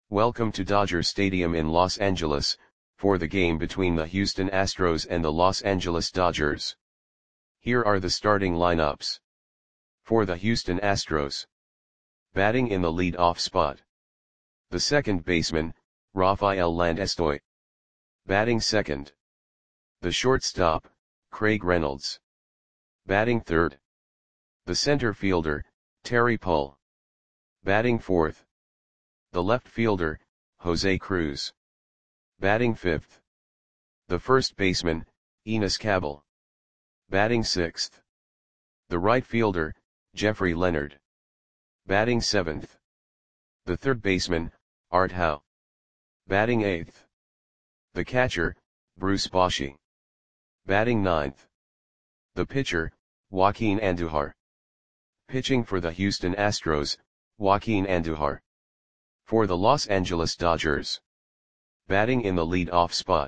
Welcome to Dodger Stadium in Los Angeles, for the game between the Houston Astros and the Los Angeles Dodgers. Here are the starting lineups. For the Houston Astros. Batting in the lead-off spot. The second baseman, Rafael Landestoy. Batting second. The shortstop, Craig Reynolds. Batting third. The center fielder, Terry Pull. Batting fourth. The left fielder, Jose Cruz. Batting fifth. The first baseman, Enos Cabell. Batting sixth. The right fielder, Jeffrey Leonard. Batting seventh. The third baseman, Art Howe. Batting eighth. The catcher, Bruce Bochy. Batting ninth. The pitcher, Joaquin Andujar. Pitching for the Houston Astros, Joaquin Andujar. For the Los Angeles Dodgers. Batting in the lead-off spot.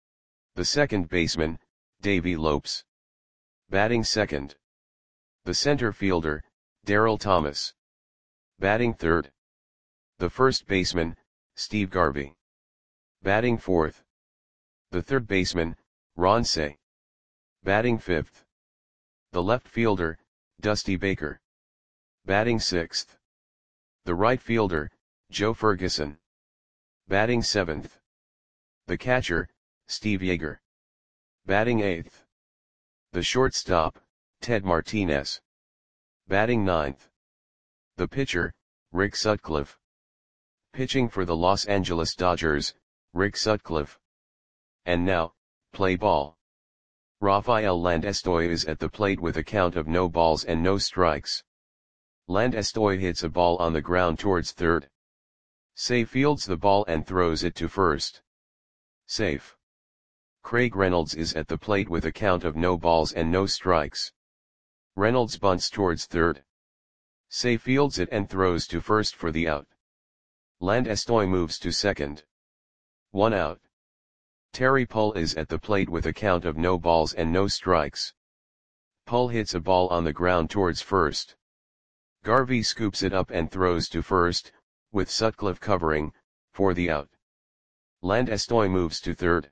The second baseman, Davey Lopes. Batting second. The center fielder, Darryl Thomas. Batting third. The first baseman, Steve Garvey. Batting fourth. The third baseman, Ron Cey. Batting fifth. The left fielder, Dusty Baker. Batting sixth. The right fielder, Joe Ferguson. Batting seventh. The catcher, Steve Yeager. Batting eighth. The shortstop, Ted Martinez. Batting ninth. The pitcher, Rick Sutcliffe. Pitching for the Los Angeles Dodgers, Rick Sutcliffe. And now, play ball. Rafael Landestoy is at the plate with a count of no balls and no strikes. Landestoy hits a ball on the ground towards third. Cey fields the ball and throws it to first. Safe. Craig Reynolds is at the plate with a count of no balls and no strikes. Reynolds bunts towards third. Cey fields it and throws to first for the out. Landestoy moves to second. 1 out. Terry Pull is at the plate with a count of no balls and no strikes. Pull hits a ball on the ground towards first. Garvey scoops it up and throws to first, with Sutcliffe covering, for the out. Landestoy moves to third.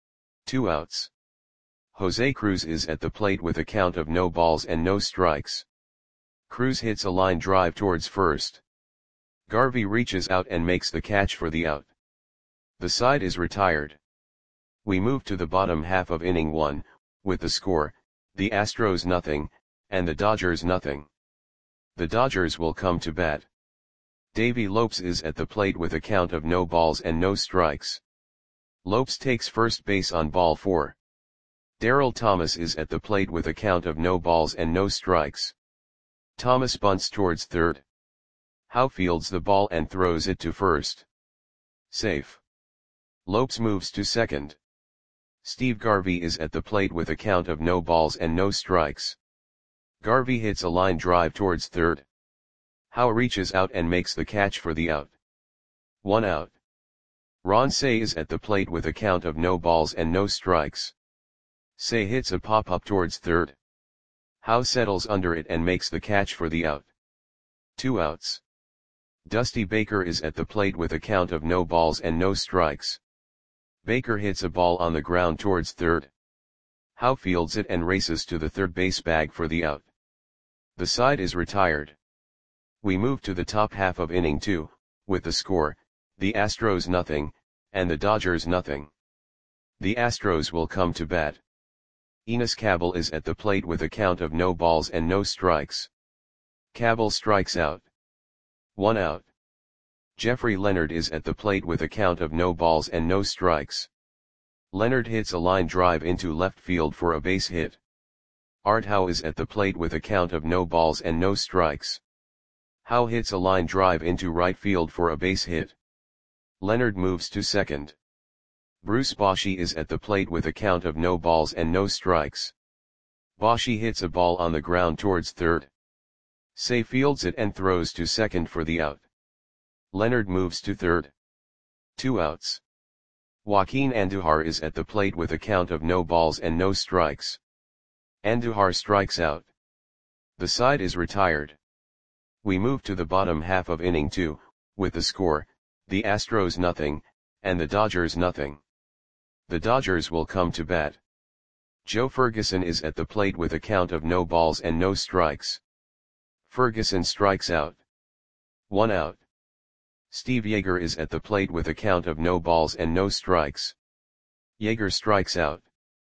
2 outs. Jose Cruz is at the plate with a count of no balls and no strikes. Cruz hits a line drive towards first. Garvey reaches out and makes the catch for the out. The side is retired. We move to the bottom half of inning 1, with the score, the Astros 0, and the Dodgers 0. The Dodgers will come to bat. Davey Lopes is at the plate with a count of no balls and no strikes. Lopes takes first base on ball 4. Darryl Thomas is at the plate with a count of no balls and no strikes. Thomas bunts towards third. Howe fields the ball and throws it to first. Safe. Lopes moves to second. Steve Garvey is at the plate with a count of no balls and no strikes. Garvey hits a line drive towards third. Howe reaches out and makes the catch for the out. 1 out. Ron Cey is at the plate with a count of no balls and no strikes. Cey hits a pop-up towards third. Howe settles under it and makes the catch for the out. 2 outs. Dusty Baker is at the plate with a count of no balls and no strikes. Baker hits a ball on the ground towards third. Howe fields it and races to the third base bag for the out. The side is retired. We move to the top half of inning 2, with the score, the Astros 0, and the Dodgers 0. The Astros will come to bat. Enos Cabell is at the plate with a count of no balls and no strikes. Cabell strikes out. 1 out. Jeffrey Leonard is at the plate with a count of no balls and no strikes. Leonard hits a line drive into left field for a base hit. Art Howe is at the plate with a count of no balls and no strikes. Howe hits a line drive into right field for a base hit. Leonard moves to second. Bruce Bochy is at the plate with a count of no balls and no strikes. Bochy hits a ball on the ground towards third. Cey fields it and throws to second for the out. Leonard moves to third. 2 outs. Joaquin Andujar is at the plate with a count of no balls and no strikes. Andujar strikes out. The side is retired. We move to the bottom half of inning 2, with the score, the Astros nothing, and the Dodgers nothing. The Dodgers will come to bat. Joe Ferguson is at the plate with a count of no balls and no strikes. Ferguson strikes out. 1 out. Steve Yeager is at the plate with a count of no balls and no strikes. Yeager strikes out.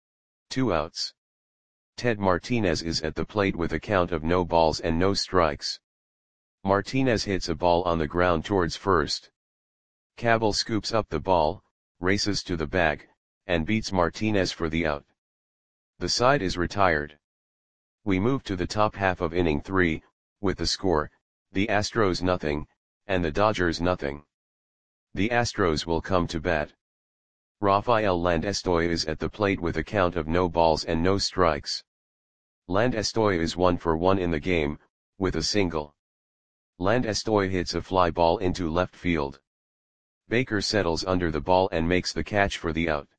2 outs. Ted Martinez is at the plate with a count of no balls and no strikes. Martinez hits a ball on the ground towards first. Cabell scoops up the ball, races to the bag, and beats Martinez for the out. The side is retired. We move to the top half of inning 3, with the score, the Astros nothing, and the Dodgers nothing. The Astros will come to bat. Rafael Landestoy is at the plate with a count of no balls and no strikes. Landestoy is 1 for 1 in the game, with a single. Landestoy hits a fly ball into left field. Baker settles under the ball and makes the catch for the out.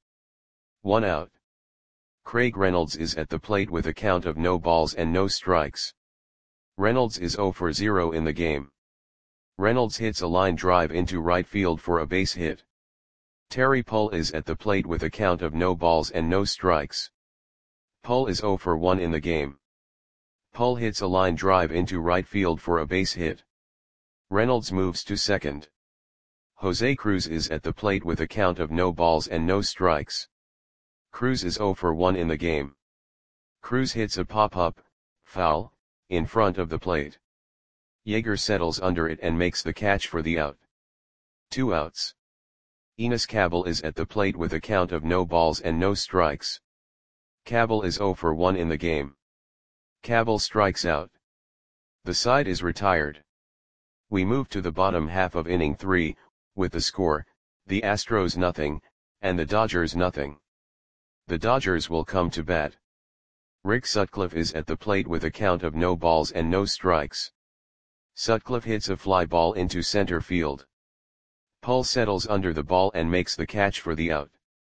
1 out. Craig Reynolds is at the plate with a count of no balls and no strikes. Reynolds is 0 for 0 in the game. Reynolds hits a line drive into right field for a base hit. Terry Pull is at the plate with a count of no balls and no strikes. Pull is 0 for 1 in the game. Pull hits a line drive into right field for a base hit. Reynolds moves to second. Jose Cruz is at the plate with a count of no balls and no strikes. Cruz is 0 for 1 in the game. Cruz hits a pop-up, foul, in front of the plate. Yeager settles under it and makes the catch for the out. 2 outs. Enos Cabell is at the plate with a count of no balls and no strikes. Cabell is 0 for 1 in the game. Cabell strikes out. The side is retired. We move to the bottom half of inning 3, with the score, the Astros nothing, and the Dodgers nothing. The Dodgers will come to bat. Rick Sutcliffe is at the plate with a count of no balls and no strikes. Sutcliffe hits a fly ball into center field. Pull settles under the ball and makes the catch for the out.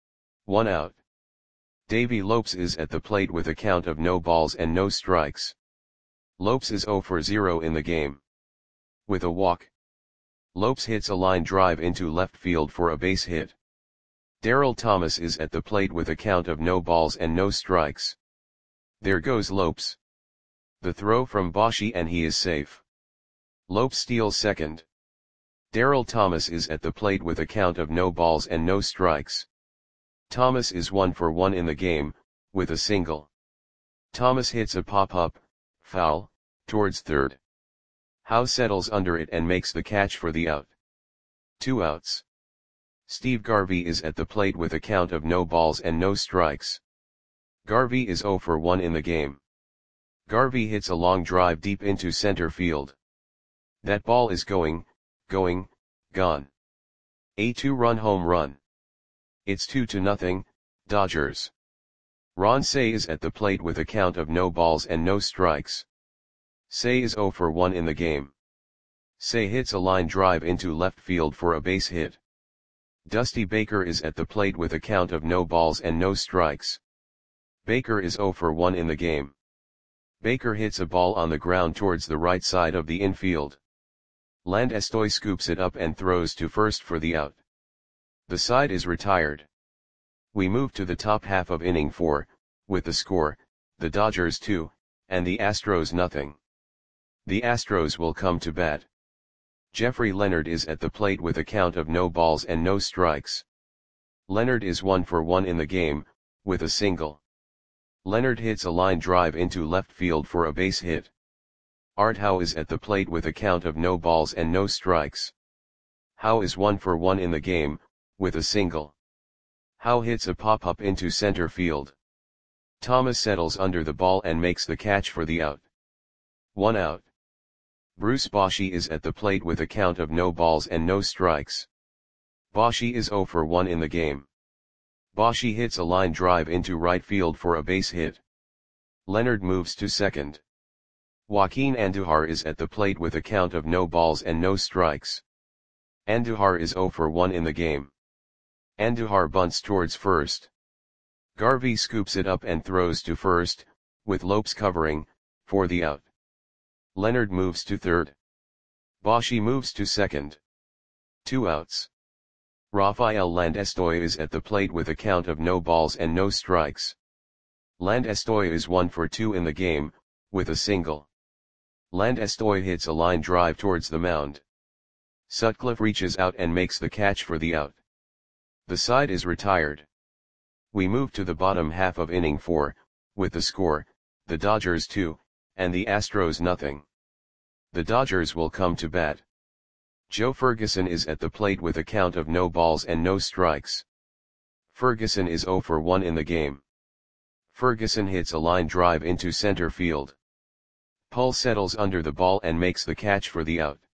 1 out. Davey Lopes is at the plate with a count of no balls and no strikes. Lopes is 0 for 0 in the game. With a walk. Lopes hits a line drive into left field for a base hit. Darryl Thomas is at the plate with a count of no balls and no strikes. There goes Lopes. The throw from Boshi and he is safe. Lopes steals second. Darryl Thomas is at the plate with a count of no balls and no strikes. Thomas is 1 for 1 in the game, with a single. Thomas hits a pop-up, foul, towards third. Howe settles under it and makes the catch for the out. 2 outs. Steve Garvey is at the plate with a count of no balls and no strikes. Garvey is 0 for 1 in the game. Garvey hits a long drive deep into center field. That ball is gone. A 2-run home run. It's 2-0, Dodgers. Ron Cey is at the plate with a count of no balls and no strikes. Cey is 0 for 1 in the game. Cey hits a line drive into left field for a base hit. Dusty Baker is at the plate with a count of no balls and no strikes. Baker is 0 for 1 in the game. Baker hits a ball on the ground towards the right side of the infield. Landestoy scoops it up and throws to first for the out. The side is retired. We move to the top half of inning 4, with the score, the Dodgers 2, and the Astros nothing. The Astros will come to bat. Jeffrey Leonard is at the plate with a count of no balls and no strikes. Leonard is 1 for 1 in the game, with a single. Leonard hits a line drive into left field for a base hit. Art Howe is at the plate with a count of no balls and no strikes. Howe is 1 for 1 in the game, with a single. Howe hits a pop-up into center field. Thomas settles under the ball and makes the catch for the out. 1 out. Bruce Bochy is at the plate with a count of no balls and no strikes. Bochy is 0 for 1 in the game. Bochy hits a line drive into right field for a base hit. Leonard moves to second. Joaquin Andujar is at the plate with a count of no balls and no strikes. Andujar is 0 for 1 in the game. Andujar bunts towards first. Garvey scoops it up and throws to first, with Lopes covering, for the out. Leonard moves to third. Bochy moves to second. 2 outs. Rafael Landestoy is at the plate with a count of no balls and no strikes. Landestoy is 1 for 2 in the game, with a single. Landestoy hits a line drive towards the mound. Sutcliffe reaches out and makes the catch for the out. The side is retired. We move to the bottom half of inning 4, with the score, the Dodgers 2, and the Astros nothing. The Dodgers will come to bat. Joe Ferguson is at the plate with a count of no balls and no strikes. Ferguson is 0 for 1 in the game. Ferguson hits a line drive into center field. Pull settles under the ball and makes the catch for the out.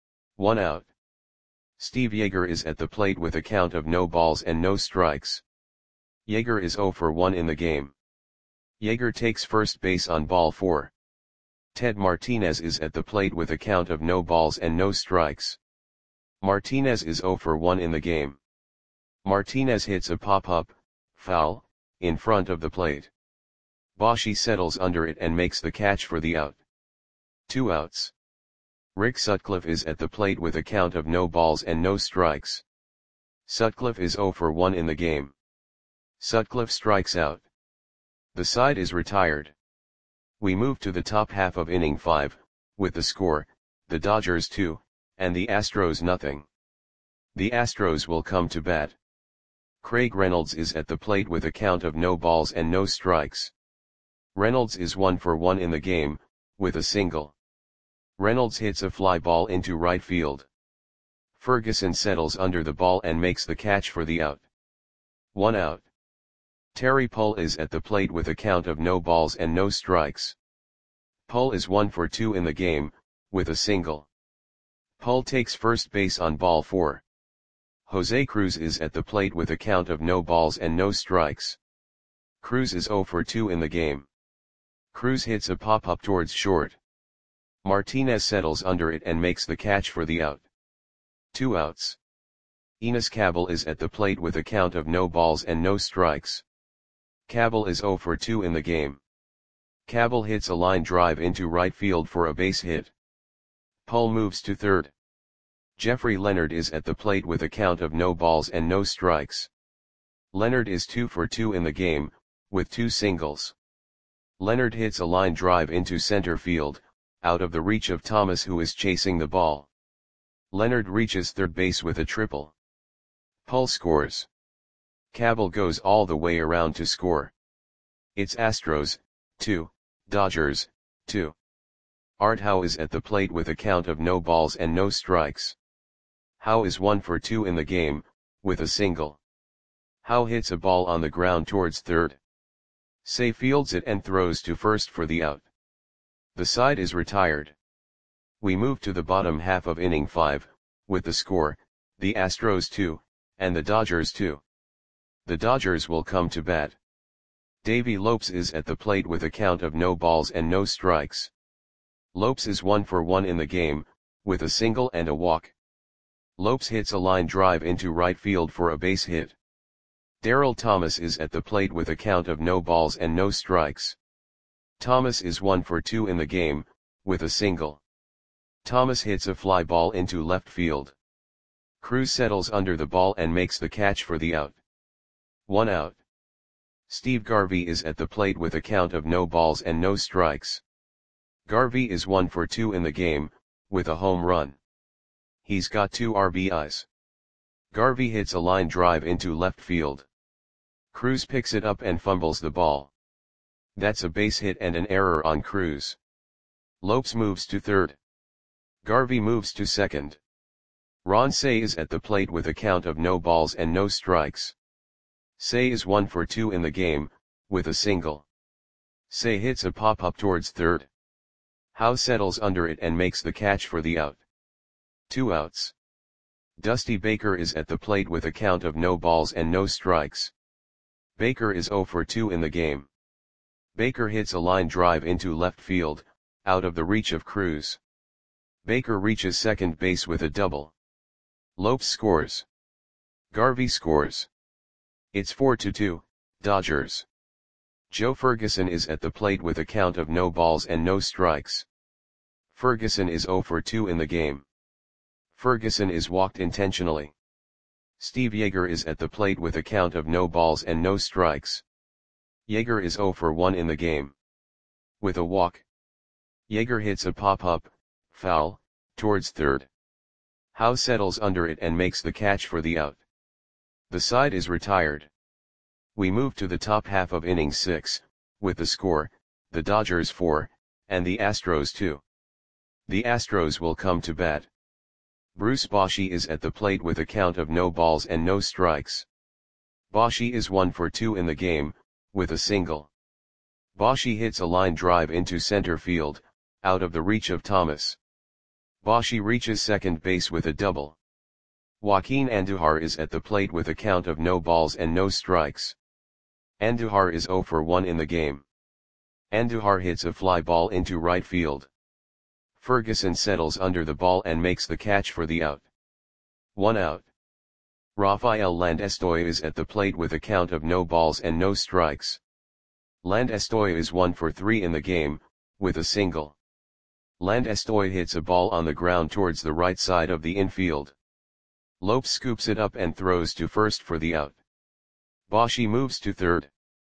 1 out. Steve Yeager is at the plate with a count of no balls and no strikes. Yeager is 0 for 1 in the game. Yeager takes first base on ball 4. Ted Martinez is at the plate with a count of no balls and no strikes. Martinez is 0 for 1 in the game. Martinez hits a pop-up, foul, in front of the plate. Boshi settles under it and makes the catch for the out. 2 outs. Rick Sutcliffe is at the plate with a count of no balls and no strikes. Sutcliffe is 0 for 1 in the game. Sutcliffe strikes out. The side is retired. We move to the top half of inning 5, with the score, the Dodgers 2, and the Astros nothing. The Astros will come to bat. Craig Reynolds is at the plate with a count of no balls and no strikes. Reynolds is 1 for 1 in the game, with a single. Reynolds hits a fly ball into right field. Ferguson settles under the ball and makes the catch for the out. 1 out. Terry Pull is at the plate with a count of no balls and no strikes. Pull is 1 for 2 in the game, with a single. Pull takes first base on ball 4. Jose Cruz is at the plate with a count of no balls and no strikes. Cruz is 0 for 2 in the game. Cruz hits a pop-up towards short. Martinez settles under it and makes the catch for the out. 2 outs. Enos Cabell is at the plate with a count of no balls and no strikes. Cabell is 0 for 2 in the game. Cabell hits a line drive into right field for a base hit. Pull moves to third. Jeffrey Leonard is at the plate with a count of no balls and no strikes. Leonard is 2 for 2 in the game, with 2 singles. Leonard hits a line drive into center field, out of the reach of Thomas who is chasing the ball. Leonard reaches third base with a triple. Pull scores. Cabell goes all the way around to score. It's Astros, 2, Dodgers, 2. Art Howe is at the plate with a count of no balls and no strikes. Howe is 1 for 2 in the game, with a single. Howe hits a ball on the ground towards third. Say fields it and throws to first for the out. The side is retired. We move to the bottom half of inning 5, with the score, the Astros 2, and the Dodgers 2. The Dodgers will come to bat. Davey Lopes is at the plate with a count of no balls and no strikes. Lopes is 1 for 1 in the game, with a single and a walk. Lopes hits a line drive into right field for a base hit. Darryl Thomas is at the plate with a count of no balls and no strikes. Thomas is 1 for 2 in the game, with a single. Thomas hits a fly ball into left field. Cruz settles under the ball and makes the catch for the out. 1 out. Steve Garvey is at the plate with a count of no balls and no strikes. Garvey is 1 for 2 in the game, with a home run. He's got 2 RBIs. Garvey hits a line drive into left field. Cruz picks it up and fumbles the ball. That's a base hit and an error on Cruz. Lopes moves to third. Garvey moves to second. Ron Cey is at the plate with a count of no balls and no strikes. Cey is 1 for 2 in the game, with a single. Cey hits a pop-up towards third. Howe settles under it and makes the catch for the out. 2 outs. Dusty Baker is at the plate with a count of no balls and no strikes. Baker is 0 for 2 in the game. Baker hits a line drive into left field, out of the reach of Cruz. Baker reaches second base with a double. Lopes scores. Garvey scores. It's 4-2, Dodgers. Joe Ferguson is at the plate with a count of no balls and no strikes. Ferguson is 0 for 2 in the game. Ferguson is walked intentionally. Steve Yeager is at the plate with a count of no balls and no strikes. Yeager is 0 for 1 in the game. With a walk, Yeager hits a pop-up, foul, towards third. Howe settles under it and makes the catch for the out. The side is retired. We move to the top half of inning 6, with the score, the Dodgers 4, and the Astros 2. The Astros will come to bat. Bruce Bochy is at the plate with a count of no balls and no strikes. Bochy is 1 for 2 in the game, with a single. Bochy hits a line drive into center field, out of the reach of Thomas. Bochy reaches second base with a double. Joaquin Andujar is at the plate with a count of no balls and no strikes. Andujar is 0 for 1 in the game. Andujar hits a fly ball into right field. Ferguson settles under the ball and makes the catch for the out. 1 out. Rafael Landestoy is at the plate with a count of no balls and no strikes. Landestoy is 1 for 3 in the game, with a single. Landestoy hits a ball on the ground towards the right side of the infield. Lopes scoops it up and throws to first for the out. Bochy moves to third.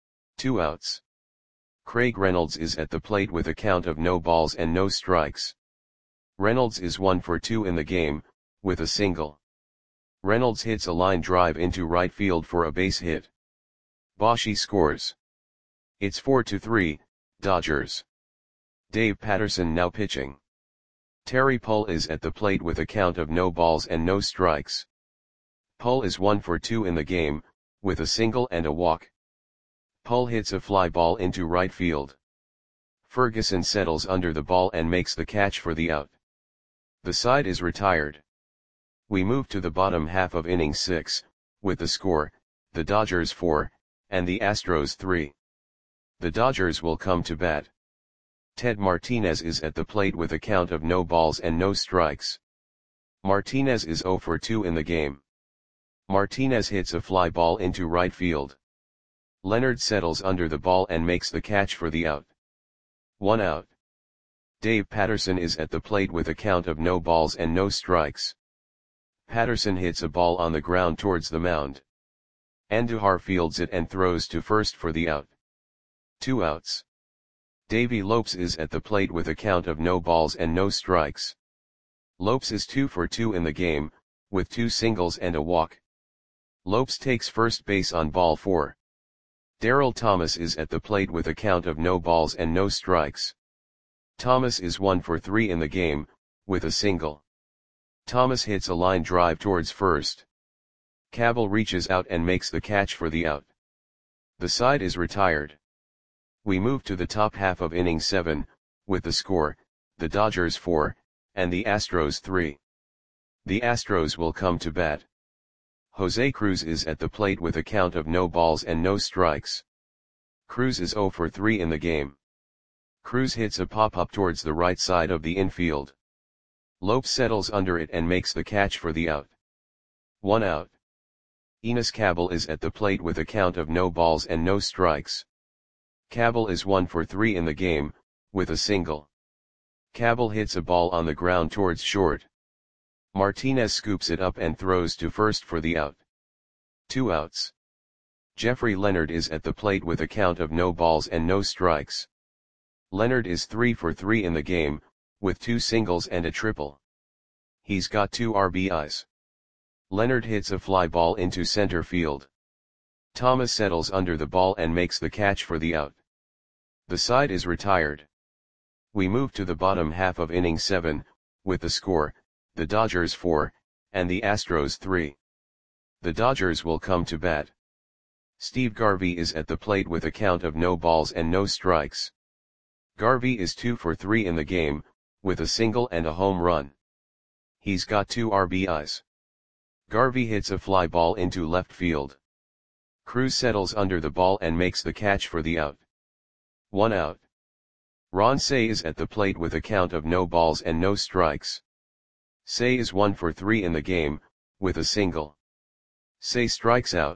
2 outs. Craig Reynolds is at the plate with a count of no balls and no strikes. Reynolds is 1 for 2 in the game, with a single. Reynolds hits a line drive into right field for a base hit. Bochy scores. It's 4-3, Dodgers. Dave Patterson now pitching. Terry Pull is at the plate with a count of no balls and no strikes. Pull is 1 for 2 in the game, with a single and a walk. Pull hits a fly ball into right field. Ferguson settles under the ball and makes the catch for the out. The side is retired. We move to the bottom half of inning 6, with the score, the Dodgers 4, and the Astros 3. The Dodgers will come to bat. Ted Martinez is at the plate with a count of no balls and no strikes. Martinez is 0 for 2 in the game. Martinez hits a fly ball into right field. Leonard settles under the ball and makes the catch for the out. 1 out. Dave Patterson is at the plate with a count of no balls and no strikes. Patterson hits a ball on the ground towards the mound. Andujar fields it and throws to first for the out. 2 outs. Davey Lopes is at the plate with a count of no balls and no strikes. Lopes is 2 for 2 in the game, with 2 singles and a walk. Lopes takes first base on ball 4. Darryl Thomas is at the plate with a count of no balls and no strikes. Thomas is 1 for 3 in the game, with a single. Thomas hits a line drive towards first. Cabell reaches out and makes the catch for the out. The side is retired. We move to the top half of inning 7, with the score, the Dodgers 4, and the Astros 3. The Astros will come to bat. Jose Cruz is at the plate with a count of no balls and no strikes. Cruz is 0 for 3 in the game. Cruz hits a pop-up towards the right side of the infield. Lopes settles under it and makes the catch for the out. 1 out. Enos Cabell is at the plate with a count of no balls and no strikes. Cabell is 1 for 3 in the game, with a single. Cabell hits a ball on the ground towards short. Martinez scoops it up and throws to first for the out. 2 outs. Jeffrey Leonard is at the plate with a count of no balls and no strikes. Leonard is 3 for 3 in the game, with 2 singles and a triple. He's got 2 RBIs. Leonard hits a fly ball into center field. Thomas settles under the ball and makes the catch for the out. The side is retired. We move to the bottom half of inning 7, with the score, the Dodgers 4, and the Astros 3. The Dodgers will come to bat. Steve Garvey is at the plate with a count of no balls and no strikes. Garvey is 2 for 3 in the game, with a single and a home run. He's got 2 RBIs. Garvey hits a fly ball into left field. Cruz settles under the ball and makes the catch for the out. 1 out. Ron Cey is at the plate with a count of no balls and no strikes. Cey is 1 for 3 in the game, with a single. Cey strikes out.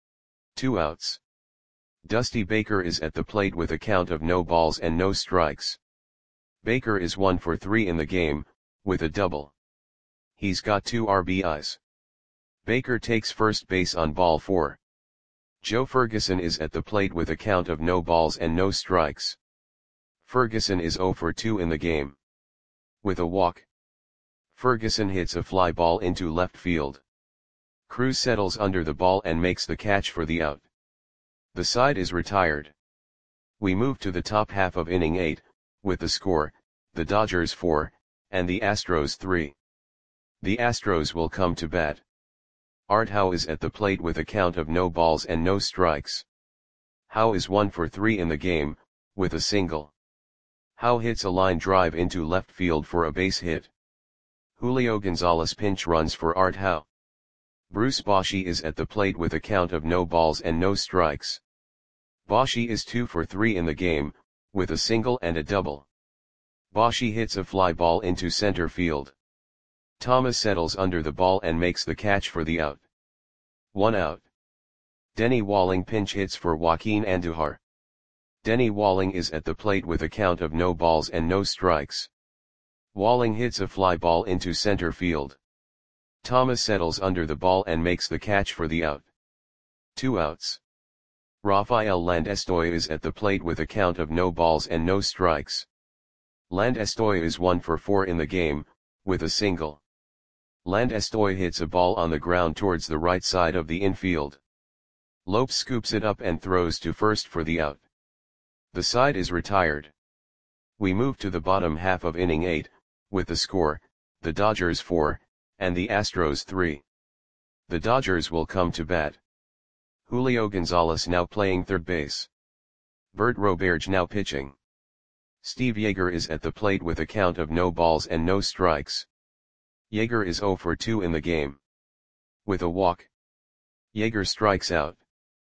2 outs. Dusty Baker is at the plate with a count of no balls and no strikes. Baker is 1 for 3 in the game, with a double. He's got 2 RBIs. Baker takes first base on ball 4. Joe Ferguson is at the plate with a count of no balls and no strikes. Ferguson is 0 for 2 in the game. With a walk, Ferguson hits a fly ball into left field. Cruz settles under the ball and makes the catch for the out. The side is retired. We move to the top half of inning 8, with the score, the Dodgers 4, and the Astros 3. The Astros will come to bat. Art Howe is at the plate with a count of no balls and no strikes. Howe is 1 for 3 in the game, with a single. Howe hits a line drive into left field for a base hit. Julio Gonzalez pinch runs for Art Howe. Bruce Bochy is at the plate with a count of no balls and no strikes. Bochy is 2 for 3 in the game, with a single and a double. Bochy hits a fly ball into center field. Thomas settles under the ball and makes the catch for the out. 1 out. Denny Walling pinch hits for Joaquin Andujar. Denny Walling is at the plate with a count of no balls and no strikes. Walling hits a fly ball into center field. Thomas settles under the ball and makes the catch for the out. 2 outs. Rafael Landestoy is at the plate with a count of no balls and no strikes. Landestoy is 1 for 4 in the game, with a single. Landestoy hits a ball on the ground towards the right side of the infield. Lopes scoops it up and throws to first for the out. The side is retired. We move to the bottom half of inning 8, with the score, the Dodgers 4, and the Astros 3. The Dodgers will come to bat. Julio Gonzalez now playing third base. Bert Roberge now pitching. Steve Yeager is at the plate with a count of no balls and no strikes. Yeager is 0 for 2 in the game. With a walk, Yeager strikes out.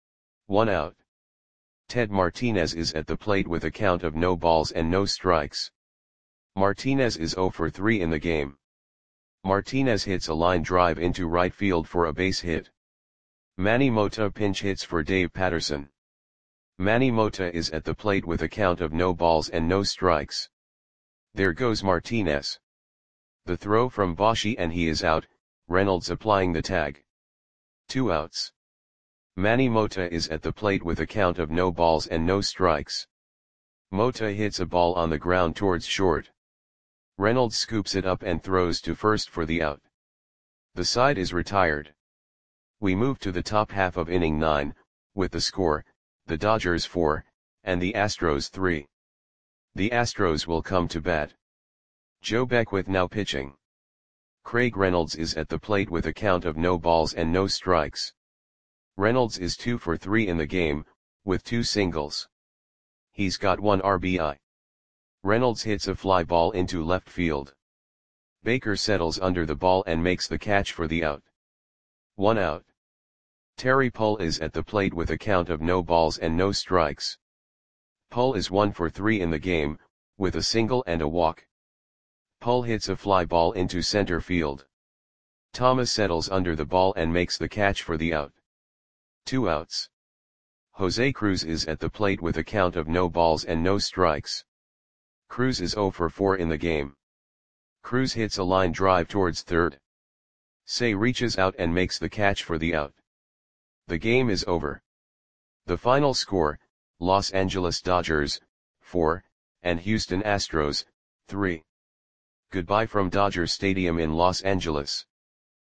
1 out. Ted Martinez is at the plate with a count of no balls and no strikes. Martinez is 0 for 3 in the game. Martinez hits a line drive into right field for a base hit. Manny Mota pinch hits for Dave Patterson. Manny Mota is at the plate with a count of no balls and no strikes. There goes Martinez. The throw from Bochy and he is out, Reynolds applying the tag. 2 outs. Manny Mota is at the plate with a count of no balls and no strikes. Mota hits a ball on the ground towards short. Reynolds scoops it up and throws to first for the out. The side is retired. We move to the top half of inning 9, with the score, the Dodgers 4, and the Astros 3. The Astros will come to bat. Joe Beckwith now pitching. Craig Reynolds is at the plate with a count of no balls and no strikes. Reynolds is 2 for 3 in the game, with 2 singles. He's got 1 RBI. Reynolds hits a fly ball into left field. Baker settles under the ball and makes the catch for the out. 1 out. Terry Pull is at the plate with a count of no balls and no strikes. Pull is 1 for 3 in the game, with a single and a walk. Pull hits a fly ball into center field. Thomas settles under the ball and makes the catch for the out. 2 outs. Jose Cruz is at the plate with a count of no balls and no strikes. Cruz is 0 for 4 in the game. Cruz hits a line drive towards third. Say reaches out and makes the catch for the out. The game is over. The final score, Los Angeles Dodgers, 4, and Houston Astros, 3. Goodbye from Dodger Stadium in Los Angeles.